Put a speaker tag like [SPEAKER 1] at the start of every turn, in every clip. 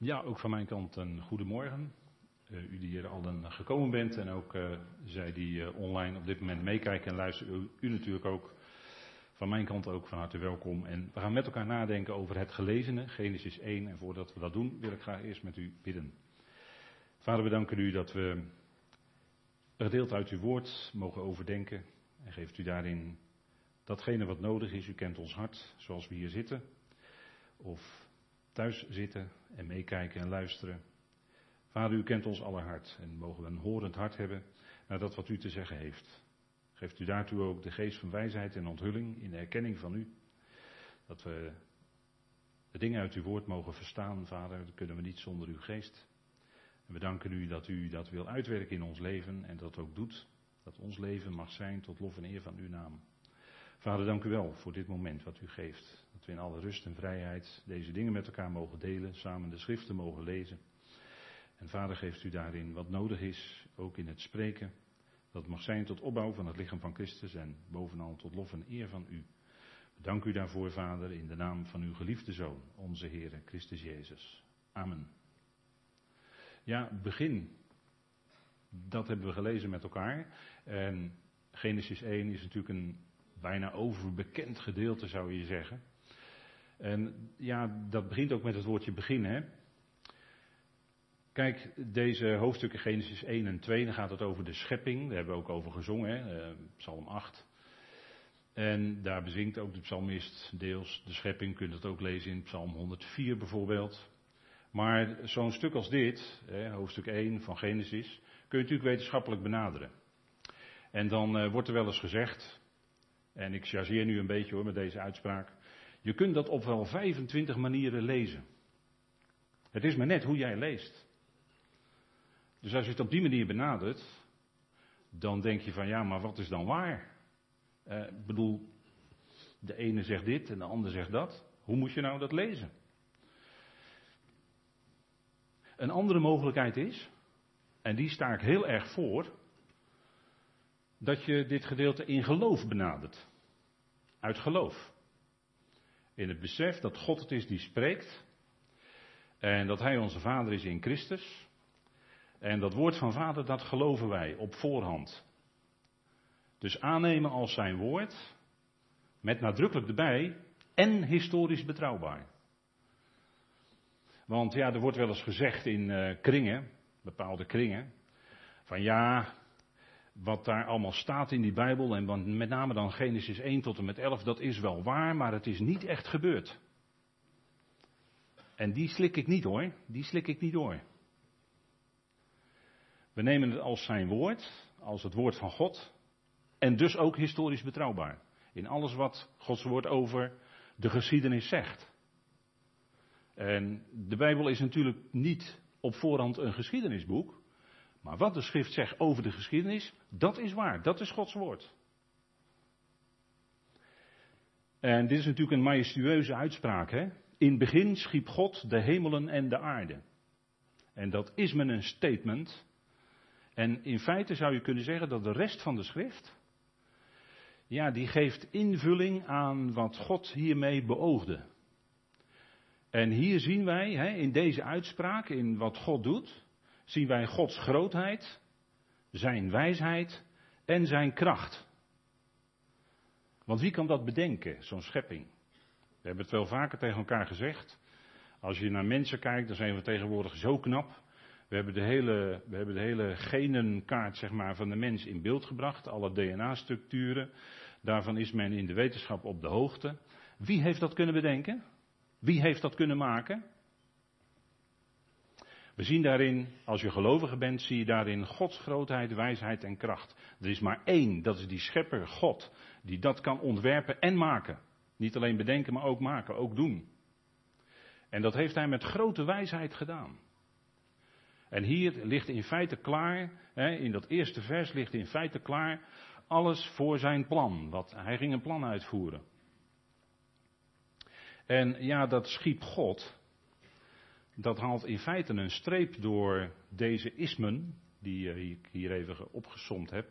[SPEAKER 1] Ja, ook van mijn kant een goedemorgen. U die hier allen gekomen bent en ook zij die online op dit moment meekijken en luisteren. U natuurlijk ook. Van mijn kant ook van harte welkom. En we gaan met elkaar nadenken over het gelezene, Genesis 1. En voordat we dat doen, wil ik graag eerst met u bidden. Vader, we danken u dat we een gedeelte uit uw woord mogen overdenken. En geeft u daarin datgene wat nodig is. U kent ons hart, zoals we hier zitten. Of thuis zitten en meekijken en luisteren. Vader, u kent ons aller hart en mogen we een horend hart hebben naar dat wat u te zeggen heeft. Geeft u daartoe ook de geest van wijsheid en onthulling in de erkenning van u. Dat we de dingen uit uw woord mogen verstaan, Vader, dat kunnen we niet zonder uw geest. En we danken u dat u dat wil uitwerken in ons leven en dat ook doet. Dat ons leven mag zijn tot lof en eer van uw naam. Vader, dank u wel voor dit moment wat u geeft. Dat we in alle rust en vrijheid deze dingen met elkaar mogen delen, samen de schriften mogen lezen. En Vader, geeft u daarin wat nodig is, ook in het spreken. Dat het mag zijn tot opbouw van het lichaam van Christus en bovenal tot lof en eer van u. Dank u daarvoor, Vader, in de naam van uw geliefde Zoon, onze Heer Christus Jezus. Amen. Ja, begin. Dat hebben we gelezen met elkaar. En Genesis 1 is natuurlijk een bijna overbekend gedeelte, zou je zeggen. En ja, dat begint ook met het woordje begin, hè. Kijk, deze hoofdstukken Genesis 1 en 2, dan gaat het over de schepping. Daar hebben we ook over gezongen, hè? Psalm 8. En daar bezingt ook de psalmist deels de schepping. Je kunt het ook lezen in Psalm 104 bijvoorbeeld. Maar zo'n stuk als dit, hè, hoofdstuk 1 van Genesis, kun je natuurlijk wetenschappelijk benaderen. En dan wordt er wel eens gezegd, en ik chargeer nu een beetje hoor met deze uitspraak, je kunt dat op wel 25 manieren lezen. Het is maar net hoe jij leest. Dus als je het op die manier benadert, dan denk je van ja, maar wat is dan waar? Ik bedoel, de ene zegt dit en de ander zegt dat. Hoe moet je nou dat lezen? Een andere mogelijkheid is, en die sta ik heel erg voor, dat je dit gedeelte in geloof benadert. Uit geloof. In het besef dat God het is die spreekt. En dat Hij onze Vader is in Christus. En dat woord van Vader, dat geloven wij op voorhand. Dus aannemen als zijn woord, met nadrukkelijk erbij, en historisch betrouwbaar. Want ja, er wordt wel eens gezegd in kringen, bepaalde kringen, van ja, wat daar allemaal staat in die Bijbel, en met name dan Genesis 1 tot en met 11, dat is wel waar, maar het is niet echt gebeurd. En die slik ik niet hoor, die slik ik niet door. We nemen het als zijn woord, als het woord van God, en dus ook historisch betrouwbaar. In alles wat Gods woord over de geschiedenis zegt. En de Bijbel is natuurlijk niet op voorhand een geschiedenisboek, maar wat de schrift zegt over de geschiedenis, dat is waar, dat is Gods woord. En dit is natuurlijk een majestueuze uitspraak, hè? In het begin schiep God de hemelen en de aarde. En dat is men een statement. En in feite zou je kunnen zeggen dat de rest van de schrift, ja, die geeft invulling aan wat God hiermee beoogde. En hier zien wij, hè, in deze uitspraak, in wat God doet, zien wij Gods grootheid, zijn wijsheid en zijn kracht. Want wie kan dat bedenken, zo'n schepping? We hebben het wel vaker tegen elkaar gezegd. Als je naar mensen kijkt, dan zijn we tegenwoordig zo knap. We hebben de hele genenkaart, zeg maar, van de mens in beeld gebracht. Alle DNA-structuren. Daarvan is men in de wetenschap op de hoogte. Wie heeft dat kunnen bedenken? Wie heeft dat kunnen maken? We zien daarin, als je gelovige bent, zie je daarin Gods grootheid, wijsheid en kracht. Er is maar één, dat is die schepper God, die dat kan ontwerpen en maken. Niet alleen bedenken, maar ook maken, ook doen. En dat heeft hij met grote wijsheid gedaan. En hier ligt in feite klaar, in dat eerste vers ligt in feite klaar alles voor zijn plan. Hij ging een plan uitvoeren. En ja, dat schiep God, dat haalt in feite een streep door deze ismen, die ik hier even opgesomd heb.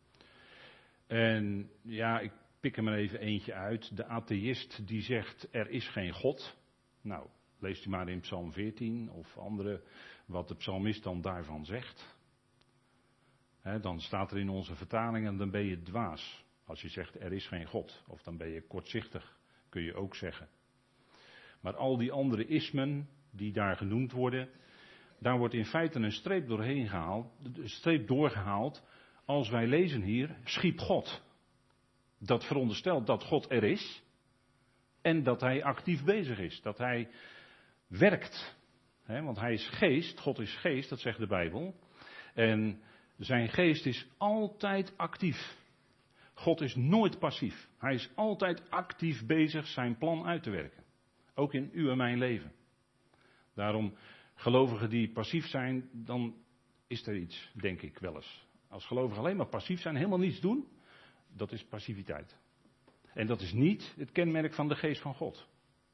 [SPEAKER 1] En ja, ik pik er maar even eentje uit. De atheïst die zegt er is geen God. Nou, Leest u maar in Psalm 14 of andere, wat de psalmist dan daarvan zegt. Dan staat er in onze vertalingen, dan ben je dwaas. Als je zegt, er is geen God. Of dan ben je kortzichtig, kun je ook zeggen. Maar al die andere ismen die daar genoemd worden, daar wordt in feite een streep doorheen gehaald, een streep doorgehaald. Als wij lezen hier, schiep God. Dat veronderstelt dat God er is en dat hij actief bezig is, dat hij werkt. Want hij is geest, God is geest, dat zegt de Bijbel. En zijn geest is altijd actief. God is nooit passief. Hij is altijd actief bezig zijn plan uit te werken. Ook in uw en mijn leven. Daarom, gelovigen die passief zijn, dan is er iets, denk ik wel eens. Als gelovigen alleen maar passief zijn, helemaal niets doen, dat is passiviteit. En dat is niet het kenmerk van de geest van God.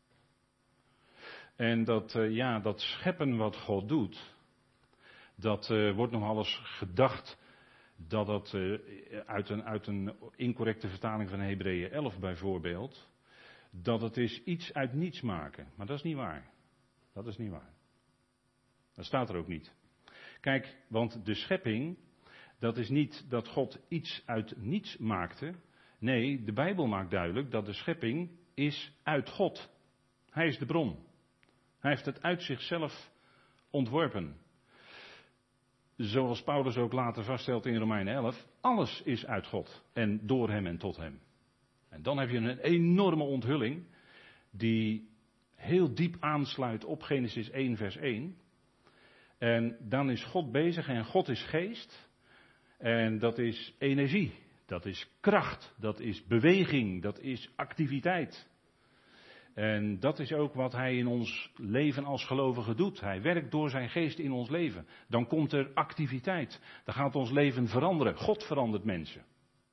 [SPEAKER 1] En dat scheppen wat God doet, dat wordt nog alles gedacht dat dat uit een incorrecte vertaling van Hebreeën 11 bijvoorbeeld, dat het is iets uit niets maken. Maar dat is niet waar. Dat is niet waar. Dat staat er ook niet. Kijk, want de schepping, dat is niet dat God iets uit niets maakte. Nee, de Bijbel maakt duidelijk dat de schepping is uit God. Hij is de bron. Hij heeft het uit zichzelf ontworpen. Zoals Paulus ook later vaststelt in Romeinen 11, alles is uit God en door hem en tot hem. En dan heb je een enorme onthulling die heel diep aansluit op Genesis 1 vers 1. En dan is God bezig en God is geest. En dat is energie, dat is kracht, dat is beweging, dat is activiteit. En dat is ook wat hij in ons leven als gelovigen doet. Hij werkt door zijn geest in ons leven. Dan komt er activiteit. Dan gaat ons leven veranderen. God verandert mensen.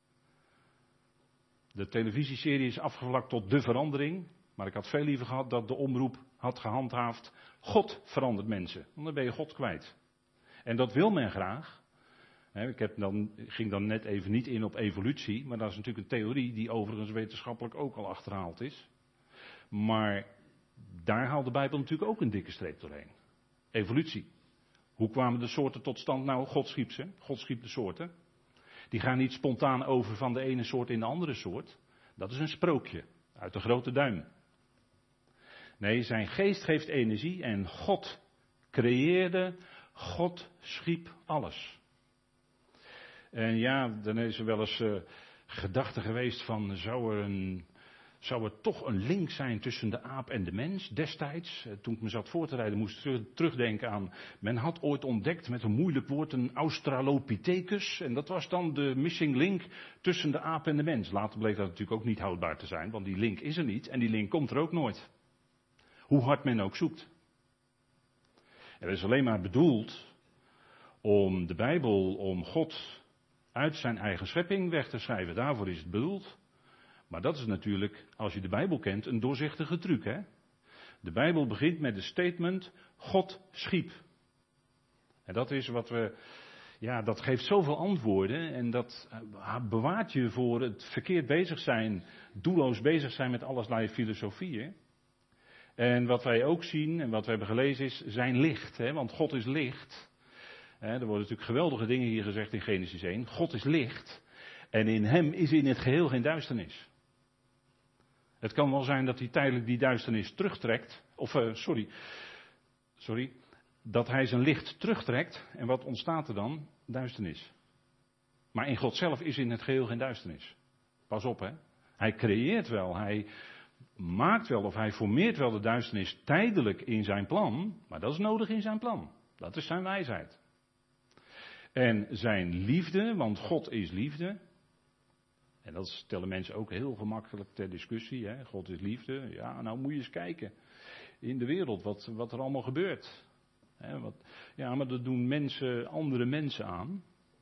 [SPEAKER 1] De televisieserie is afgevlakt tot De Verandering. Maar ik had veel liever gehad dat de omroep had gehandhaafd. God verandert mensen. Want dan ben je God kwijt. En dat wil men graag. Ik ging dan net even niet in op evolutie. Maar dat is natuurlijk een theorie die overigens wetenschappelijk ook al achterhaald is. Maar daar haalt de Bijbel natuurlijk ook een dikke streep doorheen. Evolutie. Hoe kwamen de soorten tot stand? Nou, God schiep ze. God schiep de soorten. Die gaan niet spontaan over van de ene soort in de andere soort. Dat is een sprookje uit de grote duim. Nee, zijn geest geeft energie en God creëerde, God schiep alles. En ja, dan is er wel eens gedachte geweest van, zou er toch een link zijn tussen de aap en de mens destijds? Toen ik me zat voor te rijden moest ik terugdenken aan, men had ooit ontdekt met een moeilijk woord een Australopithecus. En dat was dan de missing link tussen de aap en de mens. Later bleek dat natuurlijk ook niet houdbaar te zijn, want die link is er niet en die link komt er ook nooit. Hoe hard men ook zoekt. En dat is alleen maar bedoeld om de Bijbel, om God uit zijn eigen schepping weg te schrijven. Daarvoor is het bedoeld. Maar dat is natuurlijk, als je de Bijbel kent, een doorzichtige truc, hè? De Bijbel begint met de statement, God schiep. En dat is wat dat geeft zoveel antwoorden en dat bewaart je voor het verkeerd bezig zijn, doelloos bezig zijn met allerlei filosofieën. En wat wij ook zien en wat we hebben gelezen is zijn licht, hè? Want God is licht. Er worden natuurlijk geweldige dingen hier gezegd in Genesis 1. God is licht en in hem is in het geheel geen duisternis. Het kan wel zijn dat hij tijdelijk die duisternis terugtrekt. Dat hij zijn licht terugtrekt. En wat ontstaat er dan? Duisternis. Maar in God zelf is in het geheel geen duisternis. Pas op, hè. Hij creëert wel, hij maakt wel of hij formeert wel de duisternis tijdelijk in zijn plan. Maar dat is nodig in zijn plan. Dat is zijn wijsheid. En zijn liefde, want God is liefde. En dat stellen mensen ook heel gemakkelijk ter discussie. Hè? God is liefde. Ja, nou moet je eens kijken in de wereld wat er allemaal gebeurt. Ja, maar dat doen andere mensen aan.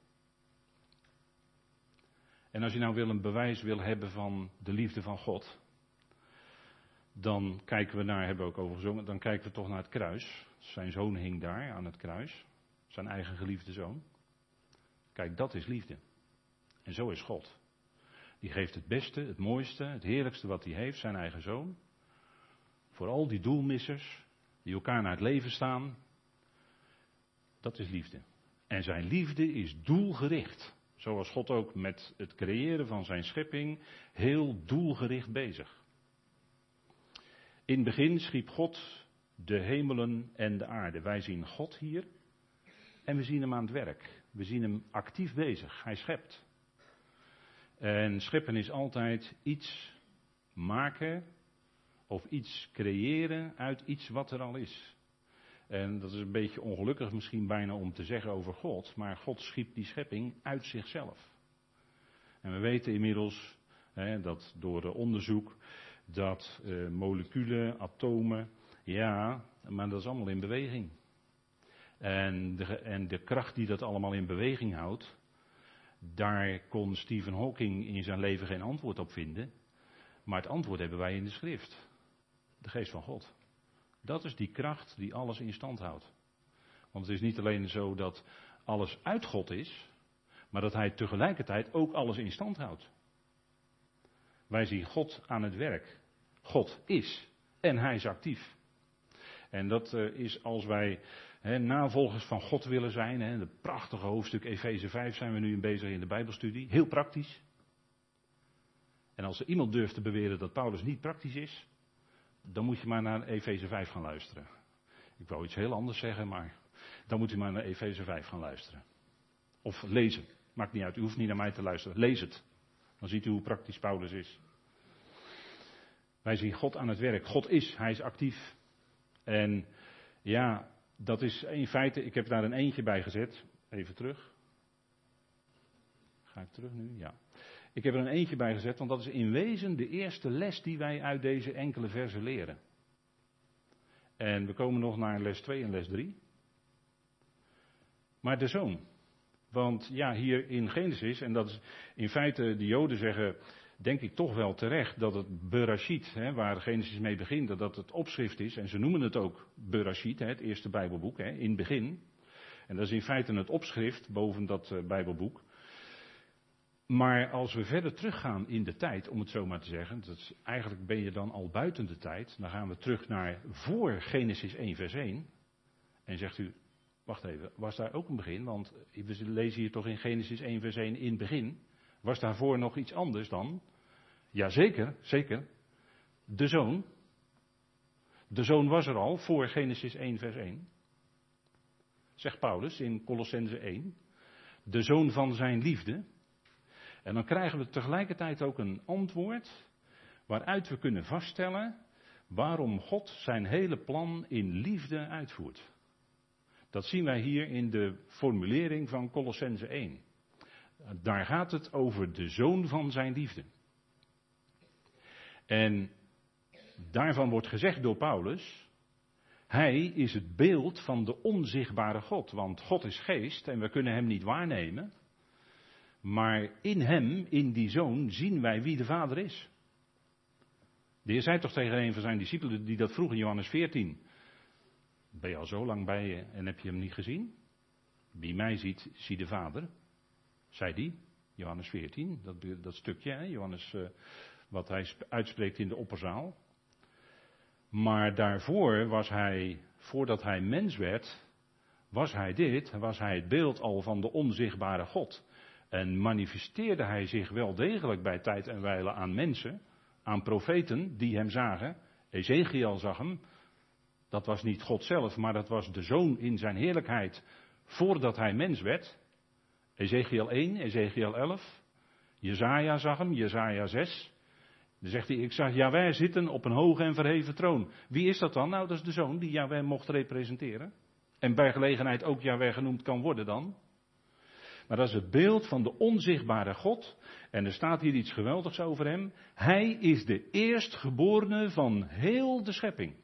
[SPEAKER 1] En als je nou een bewijs wil hebben van de liefde van God, dan kijken we naar, hebben we ook over gezongen, dan kijken we toch naar het kruis. Zijn zoon hing daar aan het kruis. Zijn eigen geliefde zoon. Kijk, dat is liefde. En zo is God. Die geeft het beste, het mooiste, het heerlijkste wat hij heeft, zijn eigen zoon. Voor al die doelmissers, die elkaar naar het leven staan. Dat is liefde. En zijn liefde is doelgericht. Zoals God ook met het creëren van zijn schepping heel doelgericht bezig. In het begin schiep God de hemelen en de aarde. Wij zien God hier en we zien hem aan het werk. We zien hem actief bezig. Hij schept. En scheppen is altijd iets maken of iets creëren uit iets wat er al is. En dat is een beetje ongelukkig misschien bijna om te zeggen over God, maar God schiep die schepping uit zichzelf. En we weten inmiddels, dat door onderzoek, dat moleculen, atomen, ja, maar dat is allemaal in beweging. En de kracht die dat allemaal in beweging houdt, daar kon Stephen Hawking in zijn leven geen antwoord op vinden. Maar het antwoord hebben wij in de schrift. De geest van God. Dat is die kracht die alles in stand houdt. Want het is niet alleen zo dat alles uit God is, maar dat hij tegelijkertijd ook alles in stand houdt. Wij zien God aan het werk. God is en hij is actief. En dat is als wij navolgers van God willen zijn. De prachtige hoofdstuk Efeze 5 zijn we nu bezig in de Bijbelstudie. Heel praktisch. En als er iemand durft te beweren dat Paulus niet praktisch is, dan moet je maar naar Efeze 5 gaan luisteren. Ik wou iets heel anders zeggen, maar dan moet u maar naar Efeze 5 gaan luisteren. Of lezen. Maakt niet uit, u hoeft niet naar mij te luisteren. Lees het. Dan ziet u hoe praktisch Paulus is. Wij zien God aan het werk. God is, hij is actief. En ja, dat is in feite, ik heb daar een eentje bij gezet. Even terug. Ga ik terug nu? Ja. Ik heb er een eentje bij gezet, want dat is in wezen de eerste les die wij uit deze enkele versen leren. En we komen nog naar les 2 en les 3. Maar de zoon. Want ja, hier in Genesis, en dat is in feite, de Joden zeggen, denk ik toch wel terecht, dat het Berashit, waar Genesis mee begint, dat dat het opschrift is. En ze noemen het ook Berashit, het eerste Bijbelboek, in het begin. En dat is in feite het opschrift boven dat Bijbelboek. Maar als we verder teruggaan in de tijd, om het zo maar te zeggen, eigenlijk ben je dan al buiten de tijd, dan gaan we terug naar voor Genesis 1 vers 1. En zegt u, wacht even, was daar ook een begin? Want we lezen hier toch in Genesis 1 vers 1 in het begin. Was daarvoor nog iets anders dan? Jazeker, zeker. De zoon. De zoon was er al voor Genesis 1 vers 1. Zegt Paulus in Kolossenzen 1. De zoon van zijn liefde. En dan krijgen we tegelijkertijd ook een antwoord waaruit we kunnen vaststellen waarom God zijn hele plan in liefde uitvoert. Dat zien wij hier in de formulering van Kolossenzen 1. Daar gaat het over de zoon van zijn liefde. En daarvan wordt gezegd door Paulus, hij is het beeld van de onzichtbare God. Want God is geest en we kunnen hem niet waarnemen. Maar in hem, in die zoon, zien wij wie de Vader is. De Heer zei toch tegen een van zijn discipelen die dat vroeg in Johannes 14. Ben je al zo lang bij je en heb je hem niet gezien? Wie mij ziet, zie de Vader. Zei die, Johannes 14, dat stukje, Johannes, wat hij uitspreekt in de opperzaal. Maar daarvoor was hij, voordat hij mens werd, was hij het beeld al van de onzichtbare God. En manifesteerde hij zich wel degelijk bij tijd en wijle aan mensen, aan profeten die hem zagen. Ezechiel zag hem, dat was niet God zelf, maar dat was de zoon in zijn heerlijkheid voordat hij mens werd. Ezechiel 1, Ezechiel 11. Jesaja zag hem, Jesaja 6. Dan zegt hij, ik zag Jahweh zitten op een hoge en verheven troon. Wie is dat dan? Nou, dat is de zoon die Jahweh mocht representeren. En bij gelegenheid ook Jahweh genoemd kan worden dan. Maar dat is het beeld van de onzichtbare God. En er staat hier iets geweldigs over hem. Hij is de eerstgeborene van heel de schepping.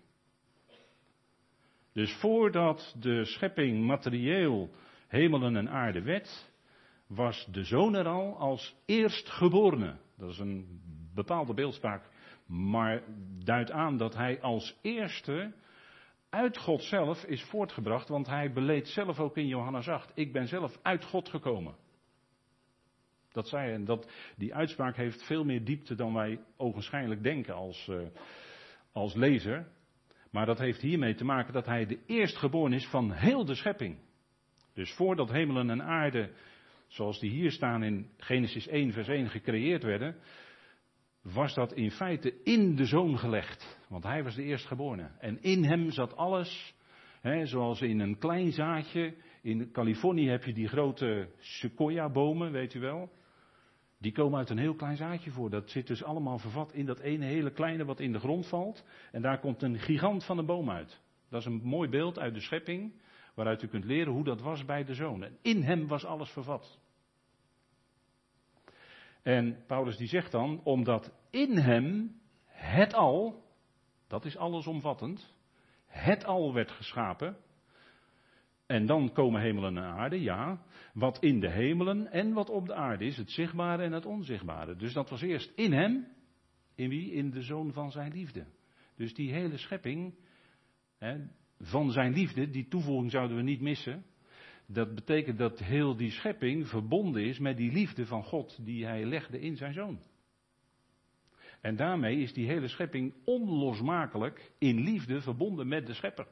[SPEAKER 1] Dus voordat de schepping materieel hemelen en aarde werd, was de zoon er al als eerstgeborene. Dat is een bepaalde beeldspraak, maar duidt aan dat hij als eerste uit God zelf is voortgebracht, want hij beleed zelf ook in Johannes 8. Ik ben zelf uit God gekomen. Dat zei hij, en die uitspraak heeft veel meer diepte dan wij ogenschijnlijk denken als lezer. Maar dat heeft hiermee te maken dat hij de eerstgeboren is van heel de schepping. Dus voordat hemelen en aarde, zoals die hier staan in Genesis 1 vers 1 gecreëerd werden, was dat in feite in de Zoon gelegd. Want hij was de eerstgeborene. En in hem zat alles, zoals in een klein zaadje. In Californië heb je die grote sequoia-bomen, weet u wel. Die komen uit een heel klein zaadje voor. Dat zit dus allemaal vervat in dat ene hele kleine wat in de grond valt. En daar komt een gigant van een boom uit. Dat is een mooi beeld uit de schepping, waaruit u kunt leren hoe dat was bij de Zoon. En in hem was alles vervat. En Paulus die zegt dan, omdat in hem het al, dat is allesomvattend, het al werd geschapen. En dan komen hemelen en aarde, ja. Wat in de hemelen en wat op de aarde is, het zichtbare en het onzichtbare. Dus dat was eerst in hem, in wie? In de Zoon van zijn liefde. Dus die hele schepping van zijn liefde, die toevoeging zouden we niet missen. Dat betekent dat heel die schepping verbonden is met die liefde van God die hij legde in zijn Zoon. En daarmee is die hele schepping onlosmakelijk in liefde verbonden met de schepper.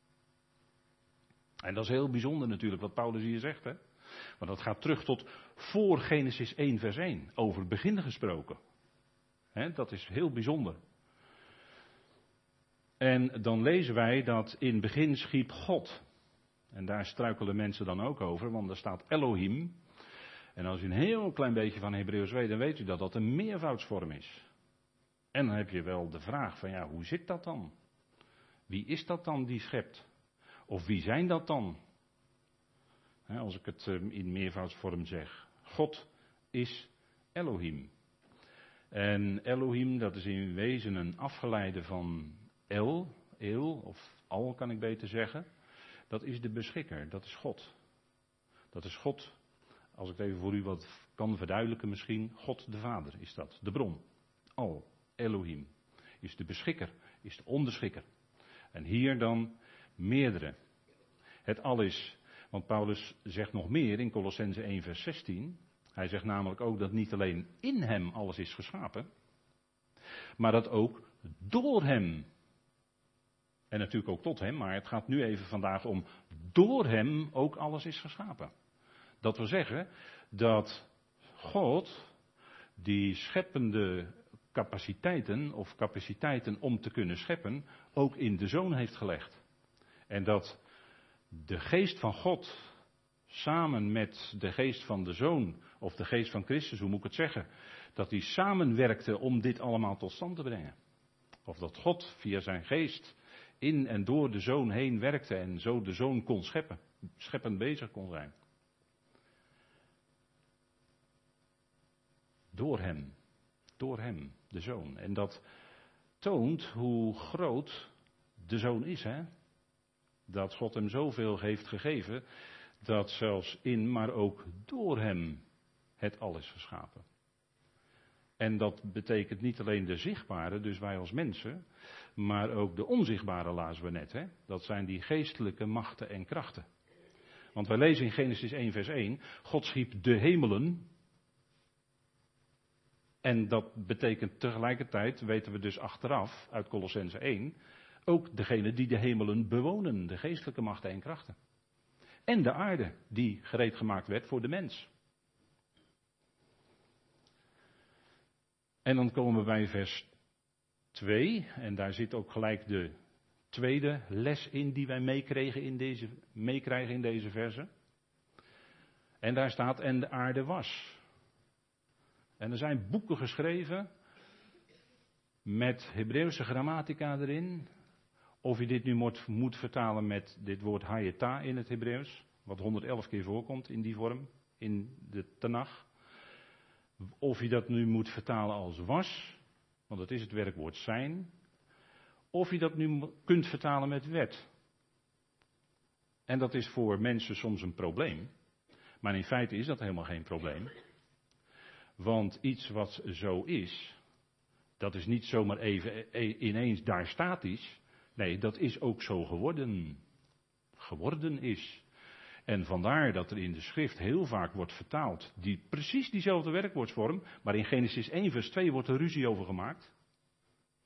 [SPEAKER 1] En dat is heel bijzonder natuurlijk wat Paulus hier zegt. Want dat gaat terug tot voor Genesis 1 vers 1. Over het begin gesproken. Dat is heel bijzonder. En dan lezen wij dat in het begin schiep God. En daar struikelen mensen dan ook over, want er staat Elohim. En als u een heel klein beetje van Hebreeuws weet, dan weet u dat dat een meervoudsvorm is. En dan heb je wel de vraag van ja, hoe zit dat dan? Wie is dat dan die schept? Of wie zijn dat dan? Als ik het in meervoudsvorm zeg. God is Elohim. En Elohim, dat is in wezen een afgeleide van El, of Al kan ik beter zeggen. Dat is de beschikker, dat is God. Dat is God, als ik het even voor u wat kan verduidelijken misschien, God de Vader is dat, de bron. Al, Elohim, is de beschikker, is de onderschikker. En hier dan meerdere. Het al is, want Paulus zegt nog meer in Kolossenzen 1 vers 16. Hij zegt namelijk ook dat niet alleen in hem alles is geschapen, maar dat ook door hem. En natuurlijk ook tot hem, maar het gaat nu even vandaag om door hem ook alles is geschapen. Dat wil zeggen dat God die scheppende capaciteiten of capaciteiten om te kunnen scheppen ook in de Zoon heeft gelegd. En dat de geest van God samen met de geest van de Zoon of de geest van Christus, hoe moet ik het zeggen, dat die samenwerkte om dit allemaal tot stand te brengen. Of dat God via zijn geest in en door de Zoon heen werkte en zo de Zoon kon scheppen, scheppend bezig kon zijn. Door hem, de Zoon. En dat toont hoe groot de Zoon is, Dat God hem zoveel heeft gegeven, dat zelfs in, maar ook door hem het al is geschapen. En dat betekent niet alleen de zichtbare, dus wij als mensen, maar ook de onzichtbare lazen we net. Dat zijn die geestelijke machten en krachten. Want wij lezen in Genesis 1 vers 1, God schiep de hemelen. En dat betekent tegelijkertijd, weten we dus achteraf, uit Kolossenzen 1, ook degene die de hemelen bewonen, de geestelijke machten en krachten. En de aarde, die gereed gemaakt werd voor de mens. En dan komen we bij vers 2, en daar zit ook gelijk de tweede les in die wij meekrijgen in deze verse. En daar staat, en de aarde was. En er zijn boeken geschreven met Hebreeuwse grammatica erin. Of je dit nu moet vertalen met dit woord hayeta in het Hebreeuws, wat 111 keer voorkomt in die vorm, in de Tanach. Of je dat nu moet vertalen als was, want dat is het werkwoord zijn. Of je dat nu kunt vertalen met wet. En dat is voor mensen soms een probleem. Maar in feite is dat helemaal geen probleem. Want iets wat zo is, dat is niet zomaar even ineens daar statisch. Nee, dat is ook zo geworden. Geworden is. En vandaar dat er in de schrift heel vaak wordt vertaald, precies diezelfde werkwoordsvorm, maar in Genesis 1 vers 2 wordt er ruzie over gemaakt.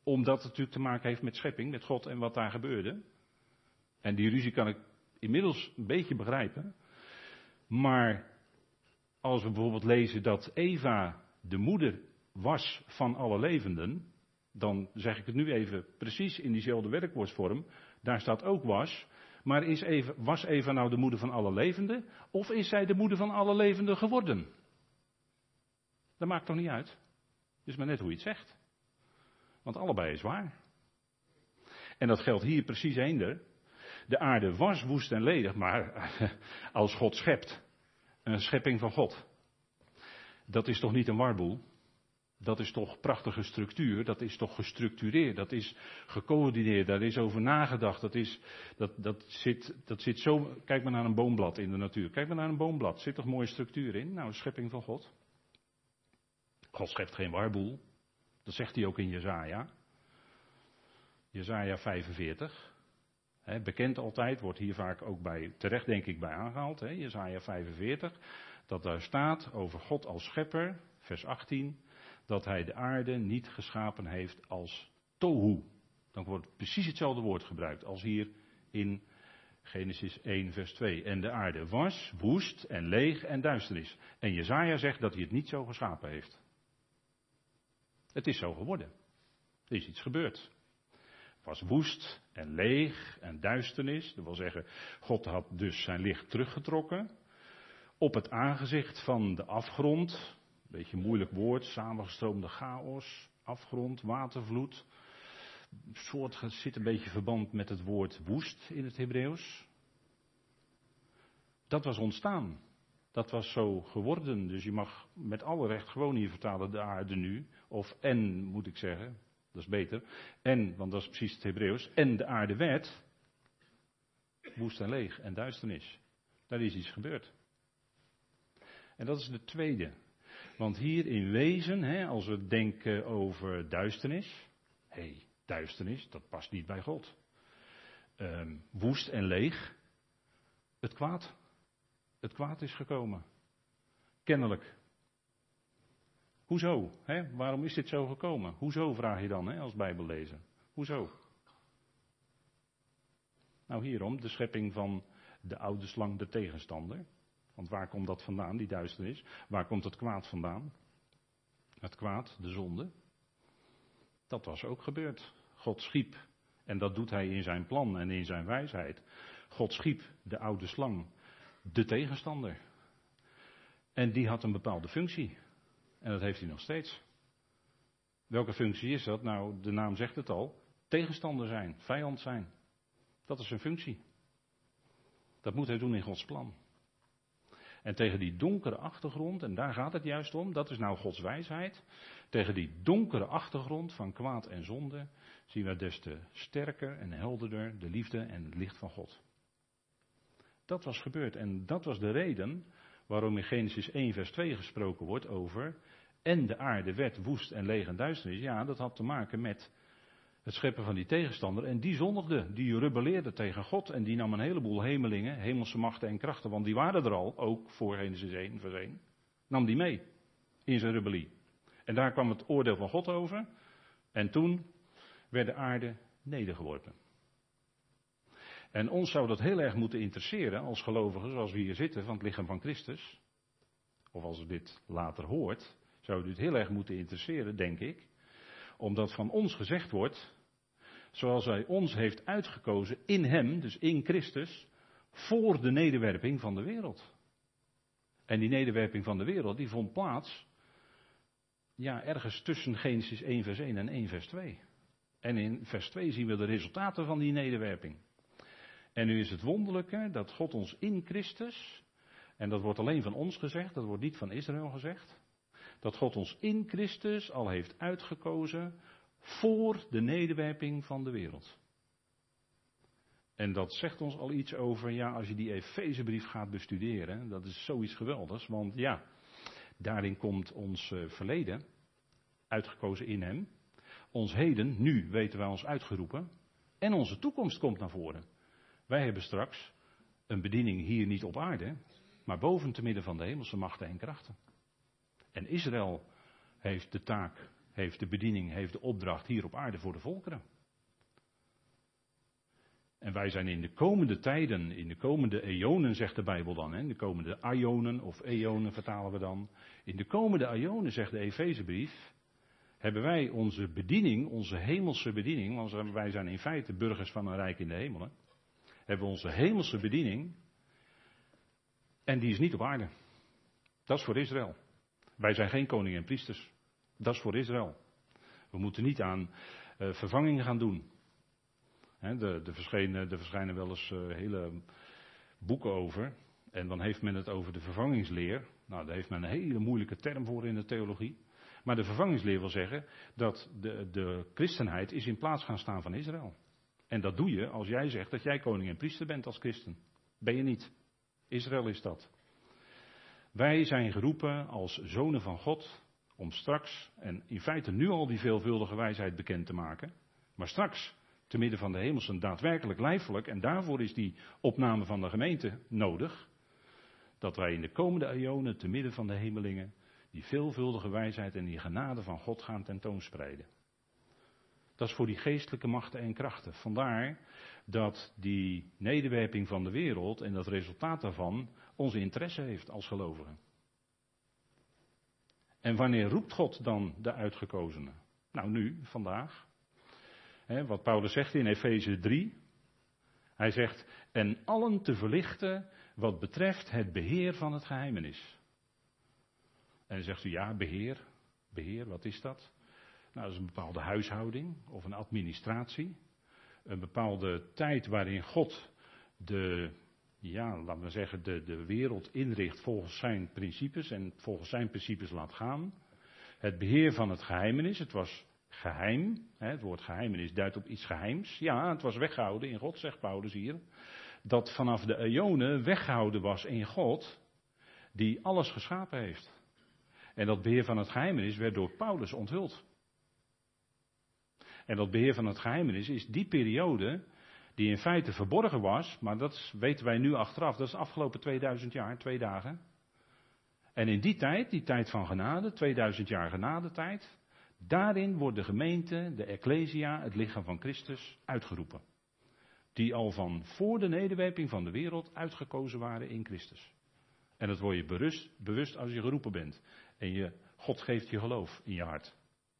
[SPEAKER 1] Omdat het natuurlijk te maken heeft met schepping, met God en wat daar gebeurde. En die ruzie kan ik inmiddels een beetje begrijpen. Maar als we bijvoorbeeld lezen dat Eva de moeder was van alle levenden, dan zeg ik het nu even precies in diezelfde werkwoordsvorm. Daar staat ook was. Maar was Eva nou de moeder van alle levenden? Of is zij de moeder van alle levenden geworden? Dat maakt toch niet uit? Het is maar net hoe je het zegt. Want allebei is waar. En dat geldt hier precies eender. De aarde was woest en ledig, maar als God schept, een schepping van God. Dat is toch niet een warboel? Dat is toch prachtige structuur, dat is toch gestructureerd, dat is gecoördineerd, daar is over nagedacht, dat zit zo, kijk maar naar een boomblad in de natuur, kijk maar naar een boomblad, zit toch mooie structuur in? Nou, een schepping van God. God schept geen warboel, dat zegt hij ook in Jesaja. Jesaja 45, bekend altijd, wordt hier vaak ook terecht denk ik bij aangehaald, Jesaja 45, dat daar staat over God als schepper, vers 18... dat hij de aarde niet geschapen heeft als tohu. Dan wordt precies hetzelfde woord gebruikt als hier in Genesis 1 vers 2. En de aarde was woest en leeg en duisternis. En Jesaja zegt dat hij het niet zo geschapen heeft. Het is zo geworden. Er is iets gebeurd. Het was woest en leeg en duisternis. Dat wil zeggen, God had dus zijn licht teruggetrokken op het aangezicht van de afgrond. Beetje een moeilijk woord, samengestroomde chaos, afgrond, watervloed. Zit een beetje verband met het woord woest in het Hebreeuws. Dat was ontstaan. Dat was zo geworden. Dus je mag met alle recht gewoon hier vertalen de aarde nu. Of en moet ik zeggen, dat is beter. En, want dat is precies het Hebreeuws. En de aarde werd woest en leeg en duisternis. Daar is iets gebeurd. En dat is de tweede. Want hier in wezen, als we denken over duisternis. Duisternis, dat past niet bij God. Woest en leeg. Het kwaad. Het kwaad is gekomen. Kennelijk. Hoezo? Waarom is dit zo gekomen? Hoezo, vraag je dan als Bijbellezer. Hoezo? Nou hierom, de schepping van de oude slang, de tegenstander. Want waar komt dat vandaan, die duisternis? Waar komt het kwaad vandaan? Het kwaad, de zonde. Dat was ook gebeurd. God schiep, en dat doet hij in zijn plan en in zijn wijsheid. God schiep de oude slang, de tegenstander. En die had een bepaalde functie. En dat heeft hij nog steeds. Welke functie is dat? Nou, de naam zegt het al. Tegenstander zijn, vijand zijn. Dat is zijn functie. Dat moet hij doen in Gods plan. En tegen die donkere achtergrond, en daar gaat het juist om, dat is nou Gods wijsheid. Tegen die donkere achtergrond van kwaad en zonde zien we des te sterker en helderder de liefde en het licht van God. Dat was gebeurd en dat was de reden waarom in Genesis 1 vers 2 gesproken wordt over en de aarde werd woest en leeg en duisternis. Ja, dat had te maken met het scheppen van die tegenstander en die zondigde, die rebelleerde tegen God en die nam een heleboel hemelingen, hemelse machten en krachten, want die waren er al, ook voor Genesis 1 vers 1, nam die mee in zijn rebellie. En daar kwam het oordeel van God over en toen werd de aarde nedergeworpen. En ons zou dat heel erg moeten interesseren als gelovigen, zoals we hier zitten, van het lichaam van Christus. Of als u dit later hoort, zou u dit heel erg moeten interesseren, denk ik. Omdat van ons gezegd wordt, zoals hij ons heeft uitgekozen in hem, dus in Christus, voor de nederwerping van de wereld. En die nederwerping van de wereld, die vond plaats, ja, ergens tussen Genesis 1 vers 1 en 1 vers 2. En in vers 2 zien we de resultaten van die nederwerping. En nu is het wonderlijke dat God ons in Christus, en dat wordt alleen van ons gezegd, dat wordt niet van Israël gezegd, dat God ons in Christus al heeft uitgekozen voor de nederwerping van de wereld. En dat zegt ons al iets over, ja, als je die Efezebrief gaat bestuderen, dat is zoiets geweldigs, want ja, daarin komt ons verleden, uitgekozen in hem, ons heden, nu weten wij ons uitgeroepen, en onze toekomst komt naar voren. Wij hebben straks een bediening hier niet op aarde, maar boven te midden van de hemelse machten en krachten. En Israël heeft de taak, heeft de bediening, heeft de opdracht hier op aarde voor de volkeren. En wij zijn in de komende tijden, in de komende eonen, zegt de Bijbel dan, hè, in de komende aionen of eonen vertalen we dan. In de komende aionen, zegt de Efezebrief, hebben wij onze bediening, onze hemelse bediening, want wij zijn in feite burgers van een rijk in de hemelen, hebben we onze hemelse bediening en die is niet op aarde. Dat is voor Israël. Wij zijn geen koning en priesters. Dat is voor Israël. We moeten niet aan vervangingen gaan doen. Er verschijnen wel eens hele boeken over. En dan heeft men het over de vervangingsleer. Nou, daar heeft men een hele moeilijke term voor in de theologie. Maar de vervangingsleer wil zeggen dat de christenheid is in plaats gaan staan van Israël. En dat doe je als jij zegt dat jij koning en priester bent als christen. Ben je niet. Israël is dat. Wij zijn geroepen als zonen van God om straks, en in feite nu al die veelvuldige wijsheid bekend te maken, maar straks te midden van de hemelsen daadwerkelijk lijfelijk, en daarvoor is die opname van de gemeente nodig, dat wij in de komende eonen te midden van de hemelingen die veelvuldige wijsheid en die genade van God gaan tentoonspreiden. Dat is voor die geestelijke machten en krachten. Vandaar dat die nederwerping van de wereld en dat resultaat daarvan onze interesse heeft als gelovigen. En wanneer roept God dan de uitgekozenen? Nou nu, vandaag. Wat Paulus zegt in Efeze 3. Hij zegt, en allen te verlichten wat betreft het beheer van het geheimenis. En dan zegt u, ja, beheer, wat is dat? Nou, dat is een bepaalde huishouding of een administratie. Een bepaalde tijd waarin God de wereld inricht volgens zijn principes en volgens zijn principes laat gaan. Het beheer van het geheimenis, het was geheim. Het woord geheimenis duidt op iets geheims. Ja, het was weggehouden in God, zegt Paulus hier. Dat vanaf de eonen weggehouden was in God, die alles geschapen heeft. En dat beheer van het geheimenis werd door Paulus onthuld. En dat beheer van het geheimenis is die periode die in feite verborgen was, maar dat weten wij nu achteraf, dat is de afgelopen 2000 jaar, 2 dagen. En in die tijd van genade, 2000 jaar genadetijd, daarin wordt de gemeente, de Ecclesia, het lichaam van Christus, uitgeroepen. Die al van voor de nederwerping van de wereld uitgekozen waren in Christus. En dat word je bewust als je geroepen bent. En God geeft je geloof in je hart.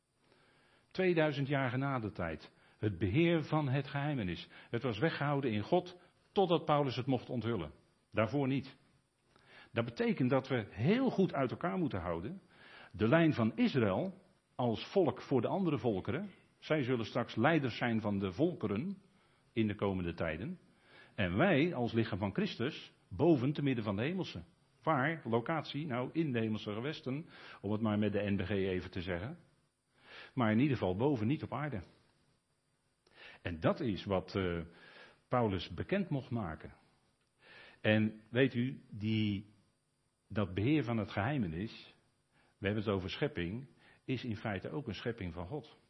[SPEAKER 1] 2000 jaar genadetijd. Het beheer van het geheimenis. Het was weggehouden in God totdat Paulus het mocht onthullen. Daarvoor niet. Dat betekent dat we heel goed uit elkaar moeten houden. De lijn van Israël als volk voor de andere volkeren. Zij zullen straks leiders zijn van de volkeren in de komende tijden. En wij als lichaam van Christus boven te midden van de hemelsen. Waar? Locatie? Nou, in de hemelse gewesten. Om het maar met de NBG even te zeggen. Maar in ieder geval boven, niet op aarde. En dat is wat Paulus bekend mocht maken. En weet u, dat beheer van het geheimenis, we hebben het over schepping, is in feite ook een schepping van God.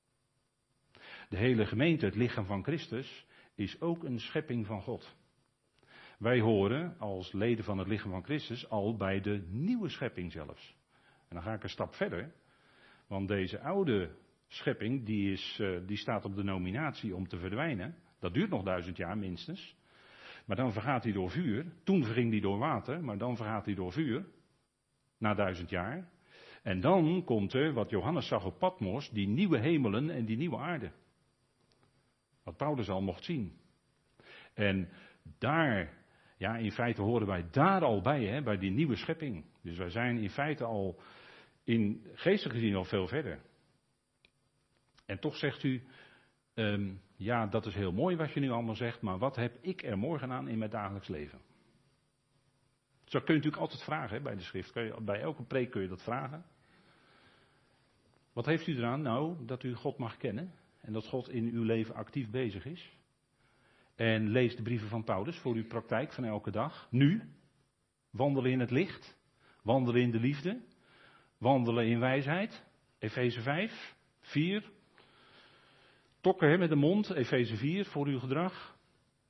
[SPEAKER 1] De hele gemeente, het lichaam van Christus, is ook een schepping van God. Wij horen als leden van het lichaam van Christus al bij de nieuwe schepping zelfs. En dan ga ik een stap verder, want deze oude schepping, die staat op de nominatie om te verdwijnen. Dat duurt nog 1000 jaar minstens. Maar dan vergaat hij door vuur. Toen verging hij door water, maar dan vergaat hij door vuur. Na 1000 jaar. En dan komt er, wat Johannes zag op Patmos, die nieuwe hemelen en die nieuwe aarde. Wat Paulus al mocht zien. En daar, ja, in feite horen wij daar al bij, bij die nieuwe schepping. Dus wij zijn in feite al, in geestelijk gezien al veel verder. En toch zegt u, ja, dat is heel mooi wat je nu allemaal zegt, maar wat heb ik er morgen aan in mijn dagelijks leven? Zo kun je natuurlijk altijd vragen bij de schrift. Bij elke preek kun je dat vragen. Wat heeft u eraan? Nou, dat u God mag kennen en dat God in uw leven actief bezig is. En lees de brieven van Paulus voor uw praktijk van elke dag. Nu, wandelen in het licht, wandelen in de liefde, wandelen in wijsheid. Efeze 5, 4. Tokken met de mond, Efeze 4, voor uw gedrag.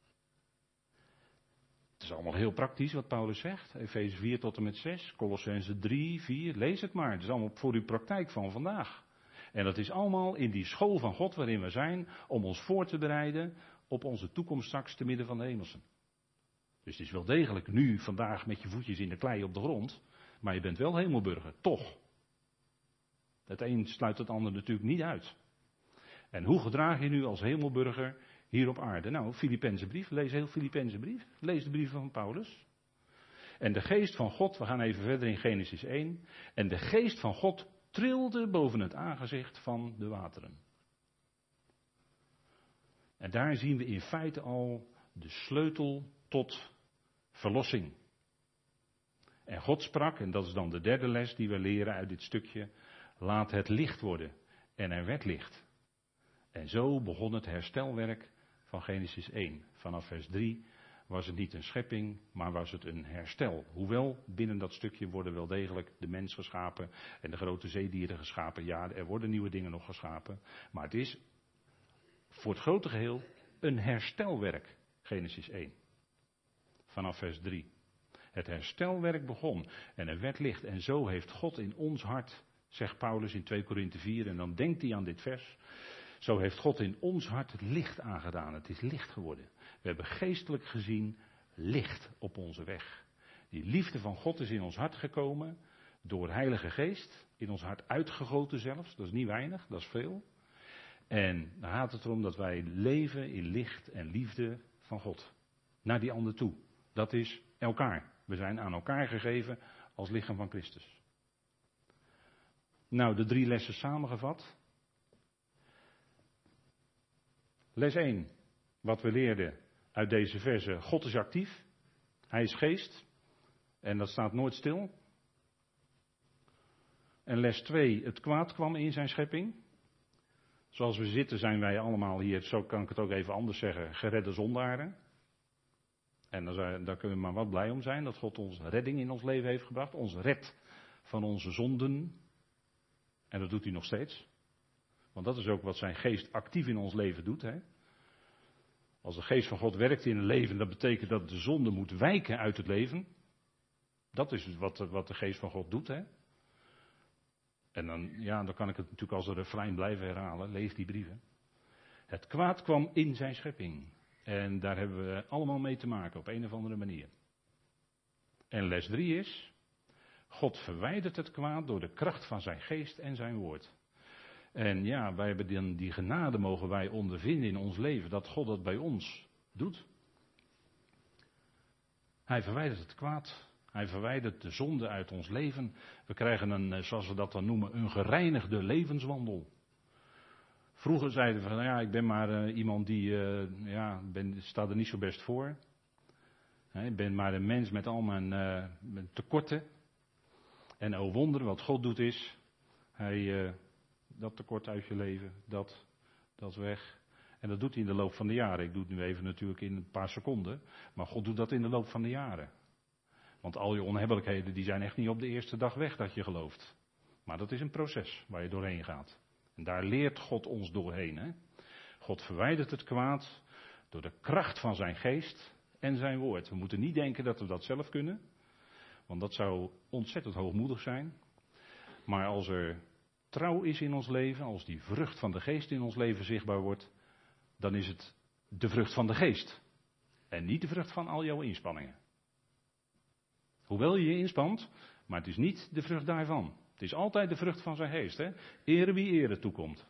[SPEAKER 1] Het is allemaal heel praktisch wat Paulus zegt. Efeze 4 tot en met 6, Kolossenzen 3, 4, lees het maar. Het is allemaal voor uw praktijk van vandaag. En dat is allemaal in die school van God waarin we zijn, om ons voor te bereiden op onze toekomst straks te midden van de hemelsen. Dus het is wel degelijk nu, vandaag met je voetjes in de klei op de grond, maar je bent wel hemelburger, toch. Het een sluit het ander natuurlijk niet uit. En hoe gedraag je nu als hemelburger hier op aarde? Nou, Filippense brief, lees heel Filippense brief, lees de brieven van Paulus. En de geest van God, we gaan even verder in Genesis 1, en de geest van God trilde boven het aangezicht van de wateren. En daar zien we in feite al de sleutel tot verlossing. En God sprak, en dat is dan de derde les die we leren uit dit stukje, laat het licht worden. En er werd licht. En zo begon het herstelwerk van Genesis 1. Vanaf vers 3 was het niet een schepping, maar was het een herstel. Hoewel binnen dat stukje worden wel degelijk de mens geschapen en de grote zeedieren geschapen. Ja, er worden nieuwe dingen nog geschapen. Maar het is voor het grote geheel een herstelwerk, Genesis 1. Vanaf vers 3. Het herstelwerk begon en er werd licht. En zo heeft God in ons hart, zegt Paulus in 2 Korinthe 4, en dan denkt hij aan dit vers. Zo heeft God in ons hart het licht aangedaan. Het is licht geworden. We hebben geestelijk gezien licht op onze weg. Die liefde van God is in ons hart gekomen door Heilige Geest. In ons hart uitgegoten zelfs. Dat is niet weinig, dat is veel. En dan gaat het erom dat wij leven in licht en liefde van God. Naar die ander toe. Dat is elkaar. We zijn aan elkaar gegeven als lichaam van Christus. Nou, de 3 lessen samengevat. Les 1. Wat we leerden uit deze verse. God is actief. Hij is geest. En dat staat nooit stil. En les 2. Het kwaad kwam in zijn schepping. Zoals we zitten zijn wij allemaal hier, zo kan ik het ook even anders zeggen, geredde zondaren. En daar kunnen we maar wat blij om zijn, dat God ons redding in ons leven heeft gebracht. Ons redt van onze zonden. En dat doet hij nog steeds. Want dat is ook wat zijn geest actief in ons leven doet. Hè? Als de geest van God werkt in een leven, dat betekent dat de zonde moet wijken uit het leven. Dat is wat de geest van God doet. Hè? En dan kan ik het natuurlijk als een refrein blijven herhalen. Lees die brieven. Het kwaad kwam in zijn schepping. En daar hebben we allemaal mee te maken op een of andere manier. En les 3 is, God verwijdert het kwaad door de kracht van zijn geest en zijn woord. En ja, wij hebben die genade mogen wij ondervinden in ons leven, dat God dat bij ons doet. Hij verwijdert het kwaad. Hij verwijdert de zonde uit ons leven. We krijgen een, zoals we dat dan noemen, een gereinigde levenswandel. Vroeger zeiden we van, ja, ik ben maar iemand die, sta er niet zo best voor. Ik ben maar een mens met al mijn tekorten. En oh wonder, wat God doet is, hij dat tekort uit je leven, dat weg. En dat doet hij in de loop van de jaren. Ik doe het nu even natuurlijk in een paar seconden. Maar God doet dat in de loop van de jaren. Want al je onhebbelijkheden die zijn echt niet op de eerste dag weg dat je gelooft. Maar dat is een proces waar je doorheen gaat. En daar leert God ons doorheen. Hè? God verwijdert het kwaad door de kracht van zijn geest en zijn woord. We moeten niet denken dat we dat zelf kunnen. Want dat zou ontzettend hoogmoedig zijn. Maar als er trouw is in ons leven, als die vrucht van de geest in ons leven zichtbaar wordt, dan is het de vrucht van de geest. En niet de vrucht van al jouw inspanningen. Hoewel je je inspant, maar het is niet de vrucht daarvan. Het is altijd de vrucht van zijn geest. Hè? Ere wie ere toekomt.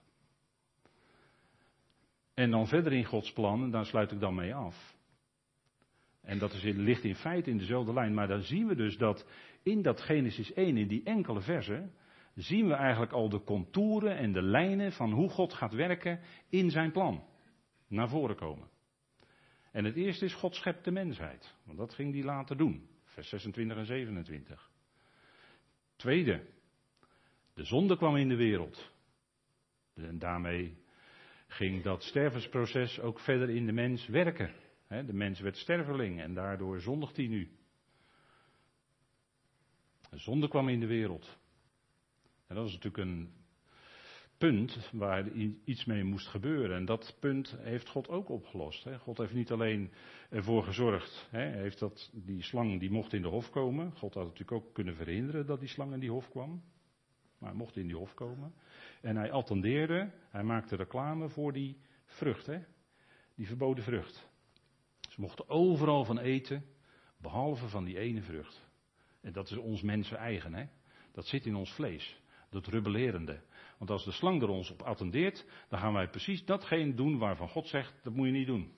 [SPEAKER 1] En dan verder in Gods plan, en daar sluit ik dan mee af. En dat ligt in feite in dezelfde lijn. Maar dan zien we dus dat in dat Genesis 1, in die enkele versen, zien we eigenlijk al de contouren en de lijnen van hoe God gaat werken in zijn plan. Naar voren komen. En het eerste is, God schept de mensheid. Want dat ging hij later doen. Vers 26 en 27. Tweede, de zonde kwam in de wereld. En daarmee ging dat stervensproces ook verder in de mens werken. De mens werd sterveling en daardoor zondigt hij nu. De zonde kwam in de wereld. En dat is natuurlijk een punt waar iets mee moest gebeuren. En dat punt heeft God ook opgelost. God heeft niet alleen ervoor gezorgd. Heeft die slang die mocht in de hof komen. God had natuurlijk ook kunnen verhinderen dat die slang in die hof kwam. maar hij mocht in die hof komen. En hij attendeerde, hij maakte reclame voor die vrucht, hè? Die verboden vrucht. Ze mochten overal van eten, behalve van die ene vrucht. En dat is ons mensen eigen, hè? Dat zit in ons vlees, dat rebellerende. Want als de slang er ons op attendeert, dan gaan wij precies datgene doen waarvan God zegt, dat moet je niet doen.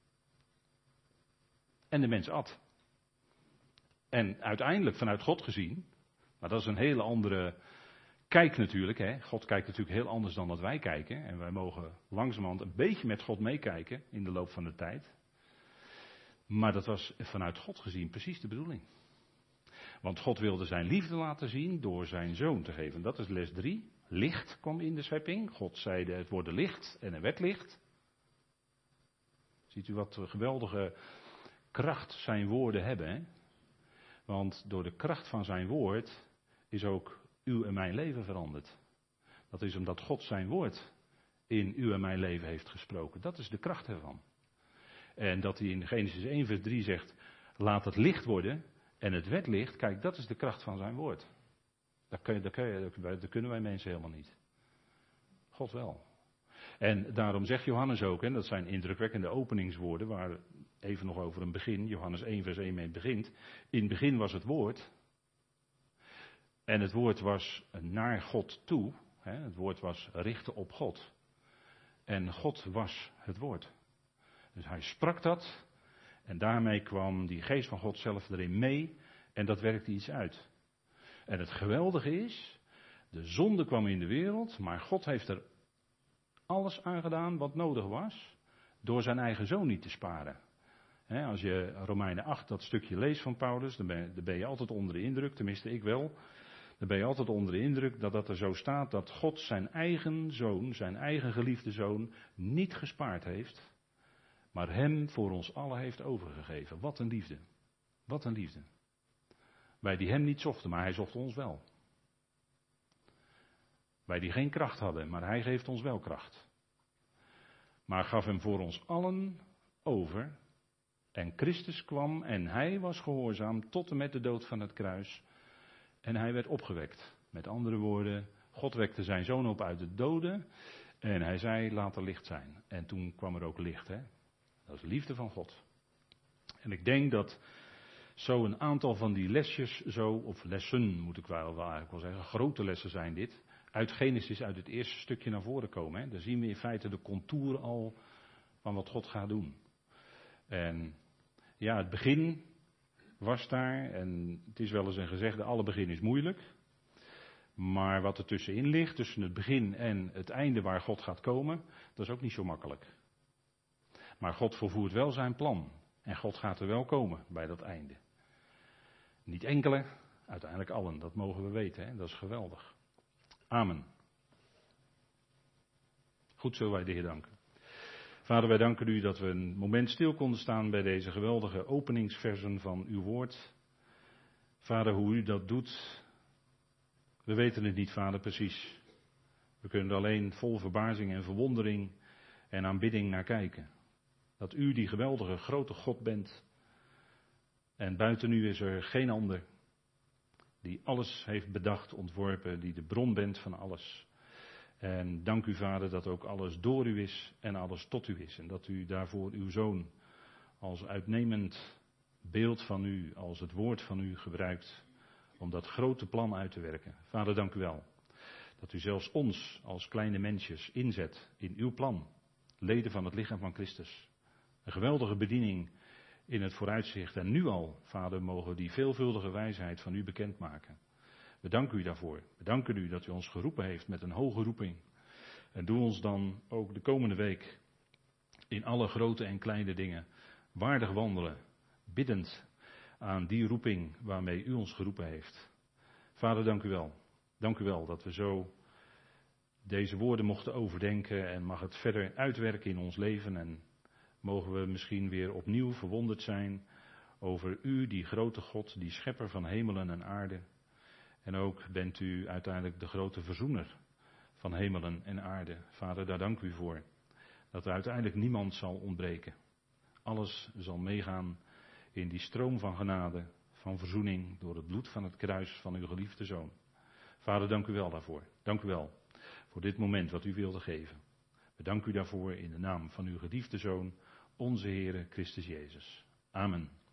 [SPEAKER 1] En de mens at. En uiteindelijk vanuit God gezien, maar dat is een hele andere kijk natuurlijk. Hè. God kijkt natuurlijk heel anders dan dat wij kijken. En wij mogen langzamerhand een beetje met God meekijken in de loop van de tijd. Maar dat was vanuit God gezien precies de bedoeling. Want God wilde zijn liefde laten zien door zijn zoon te geven. Dat is les 3. Licht kwam in de schepping. God zeide het worden licht en er werd licht. Ziet u wat geweldige kracht zijn woorden hebben. Hè? Want door de kracht van zijn woord is ook uw en mijn leven veranderd. Dat is omdat God zijn woord in uw en mijn leven heeft gesproken. Dat is de kracht ervan. En dat hij in Genesis 1 vers 3 zegt, laat het licht worden en het werd licht. Kijk, dat is de kracht van zijn woord. Dat kunnen wij mensen helemaal niet. God wel. En daarom zegt Johannes ook, en dat zijn indrukwekkende openingswoorden, waar even nog over een begin, Johannes 1 vers 1 mee begint. In het begin was het woord. En het woord was naar God toe. Hè, het woord was richten op God. En God was het woord. Dus hij sprak dat. En daarmee kwam die geest van God zelf erin mee. En dat werkte iets uit. En het geweldige is, de zonde kwam in de wereld, maar God heeft er alles aan gedaan wat nodig was, door zijn eigen zoon niet te sparen. Als je Romeinen 8 dat stukje leest van Paulus, dan ben je altijd onder de indruk, tenminste ik wel, dan ben je altijd onder de indruk dat er zo staat dat God zijn eigen zoon, zijn eigen geliefde zoon, niet gespaard heeft, maar hem voor ons allen heeft overgegeven. Wat een liefde. Wat een liefde. Wij die hem niet zochten, maar hij zocht ons wel. Wij die geen kracht hadden, maar hij geeft ons wel kracht. Maar gaf hem voor ons allen over. En Christus kwam en hij was gehoorzaam tot en met de dood van het kruis. En hij werd opgewekt. Met andere woorden, God wekte zijn zoon op uit de doden. En hij zei, laat er licht zijn. En toen kwam er ook licht. Hè? Dat is de liefde van God. En ik denk dat zo een aantal van die lesjes, of lessen moet ik wel eigenlijk wel zeggen, grote lessen zijn dit. Uit Genesis, uit het eerste stukje naar voren komen. Hè. Daar zien we in feite de contour al van wat God gaat doen. En ja, het begin was daar. En het is wel eens een gezegde, alle begin is moeilijk. Maar wat er tussenin ligt, tussen het begin en het einde waar God gaat komen, dat is ook niet zo makkelijk. Maar God volvoert wel zijn plan. En God gaat er wel komen bij dat einde. Niet enkele, uiteindelijk allen. Dat mogen we weten. Hè. Dat is geweldig. Amen. Goed, zullen wij de Heer danken. Vader, wij danken u dat we een moment stil konden staan bij deze geweldige openingsversen van uw woord. Vader, hoe u dat doet, we weten het niet, Vader, precies. We kunnen er alleen vol verbazing en verwondering en aanbidding naar kijken. Dat u die geweldige grote God bent. En buiten u is er geen ander die alles heeft bedacht, ontworpen, die de bron bent van alles. En dank u, Vader, dat ook alles door u is en alles tot u is. En dat u daarvoor uw Zoon als uitnemend beeld van u, als het woord van u gebruikt om dat grote plan uit te werken. Vader, dank u wel. Dat u zelfs ons als kleine mensjes inzet in uw plan. Leden van het lichaam van Christus. Een geweldige bediening in het vooruitzicht. En nu al, Vader, mogen we die veelvuldige wijsheid van u bekendmaken. We danken u daarvoor. We danken u dat u ons geroepen heeft met een hoge roeping. En doe ons dan ook de komende week in alle grote en kleine dingen waardig wandelen. Biddend aan die roeping waarmee u ons geroepen heeft. Vader, dank u wel. Dank u wel dat we zo deze woorden mochten overdenken en mag het verder uitwerken in ons leven. En mogen we misschien weer opnieuw verwonderd zijn over u, die grote God, die schepper van hemelen en aarde. En ook bent u uiteindelijk de grote verzoener van hemelen en aarde. Vader, daar dank u voor. Dat er uiteindelijk niemand zal ontbreken. Alles zal meegaan in die stroom van genade, van verzoening door het bloed van het kruis van uw geliefde Zoon. Vader, dank u wel daarvoor. Dank u wel voor dit moment wat u wilde geven. We danken u daarvoor in de naam van uw geliefde Zoon, onze Heere Christus Jezus. Amen.